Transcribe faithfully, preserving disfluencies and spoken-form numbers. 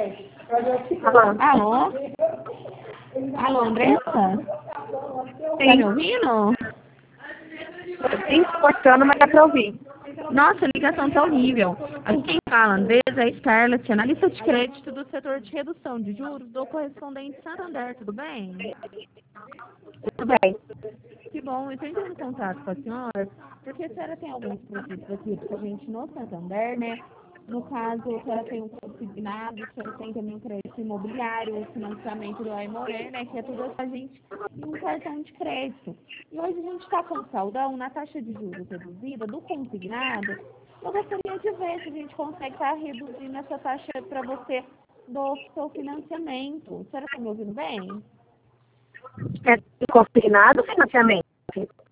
Alô? Alô? Alô, Andressa? Tá me ouvindo? Sim, cortando, mas dá pra ouvir. Nossa, a ligação tá horrível. Aqui quem fala, Andresa, é Scarlett, analista de crédito do setor de redução de juros do correspondente Santander, tudo bem? Tudo bem. Que bom, eu estou entrando em contato com a senhora, porque a senhora tem alguns produtos aqui pra gente no Santander, né? No caso, a senhora tem um consignado, a senhora tem também um crédito imobiliário, o financiamento do Aimoré, né? Que é tudo a gente e um cartão de crédito. E hoje a gente está com saldão na taxa de juros reduzida do consignado. Eu gostaria de ver se a gente consegue estar reduzindo essa taxa para você do seu financiamento. A senhora está me ouvindo bem? É consignado ou financiamento?